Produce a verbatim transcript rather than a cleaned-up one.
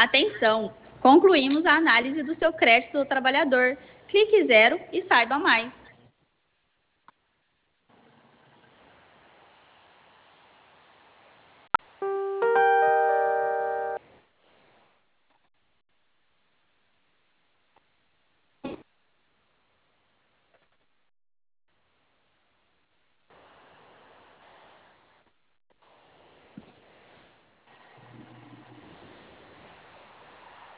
Atenção! Concluímos a análise do seu crédito do trabalhador. Clique zero e saiba mais.